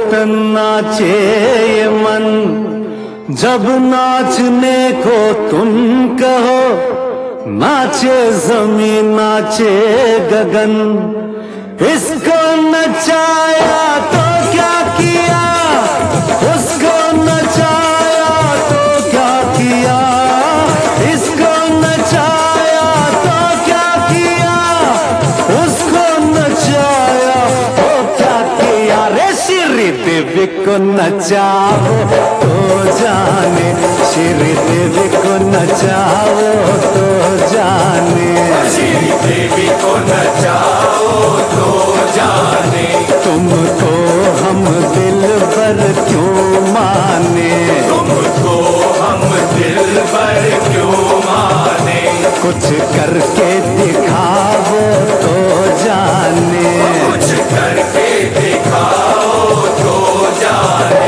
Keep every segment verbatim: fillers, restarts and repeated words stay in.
तन नाचे ये मन, जब नाचने को तुम कहो, नाचे जमीन नाचे गगन। इसको नचाया तो क्या किया, उसको नचाया तो क्या किया, इसको नचाया तो क्या किया, उसको नचाया तो क्या किया। रे श्री देवी को नचाओ तो जाने, श्री देवी को नचाओ तो जाने, श्री देवी को नचाओ तो जाने। तुमको हम दिल भर क्यों माने, तुमको हम दिल भर क्यों माने। कुछ करके दिखाओ तो जाने, कुछ करके दिखाओ तो जाने।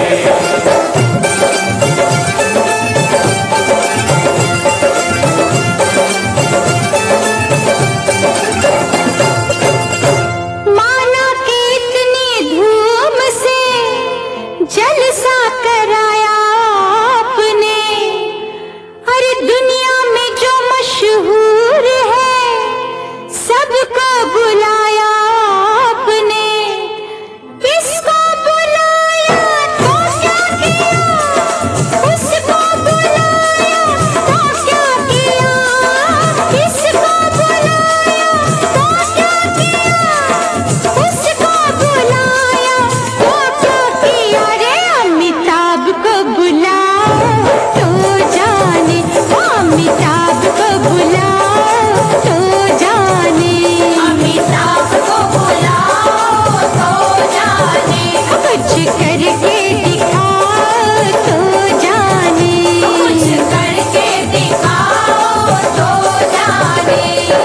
जलसा कराया आपने, अरे दुनिया में जो मशहूर है सबको बुलाया आपने। इसको बुलाया तो क्या किया, उसको बुलाया तो क्या किया, इसको बुलाया तो क्या किया, उसको बुलाया तो क्या किया। अमिताभ को बुलाओ तो जाने, अमिताभ को बुलाओ तो जाने, अमिताभ को बुलाओ तो जाने। कुछ करके दिखाओ तो जाने, कुछ करके दिखाओ तो जाने।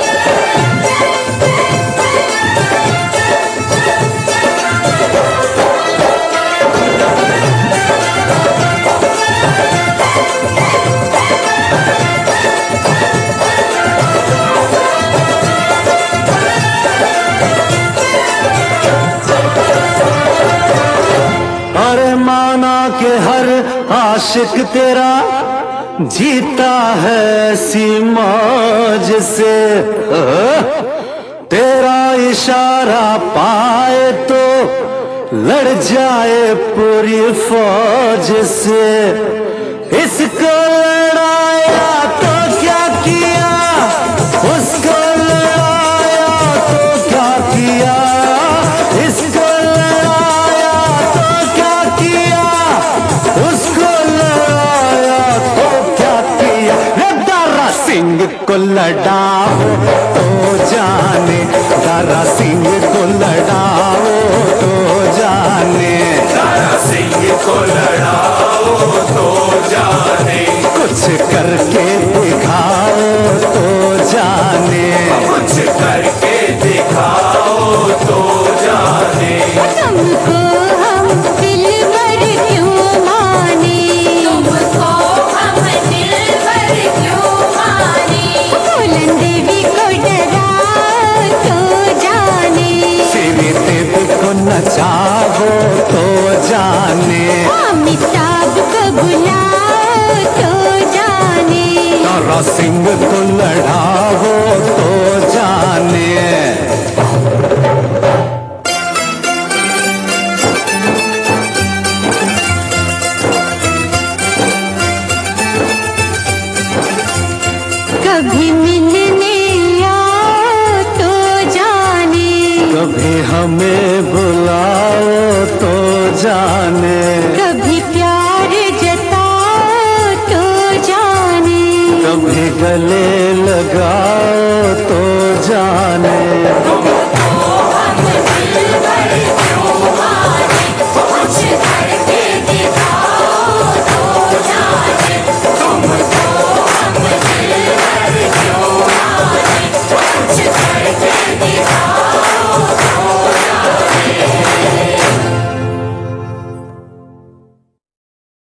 अरे माना के हर आशिक तेरा जीता है ऐसी मौज से, तेरा इशारा पाए तो लड़ जाए पूरी फौज से। इसको लड़ाया तो क्या किया, उसको लड़ाया तो क्या किया, इसको लड़ाया तो क्या किया, उसको लड़ाया तो क्या किया। दारा सिंह को लड़ाओ तो जाने, दारा सिंह को लड़ाओ तो जाने, दारा सिंह को लड़ाओ तो जाने। कुछ करके दिखाओ तो जाने, कुछ करके दिखाओ तो जाने। तुमको हम दिल भर क्यों माने, तुमको हम दिल भर क्यों माने। फूलन देवी को डराओ तो जाने, श्री देवी को नचाओ तो जाने, अमिताभ को बुलाओ तो जाने, दारा सिंह को लड़ाओ तो जाने। कभी मिलने आओ तो जाने, कभी हमें बुलाओ तो जाने, कभी प्यार जताओ तो जाने, कभी गले लगाओ तो जाने, तुम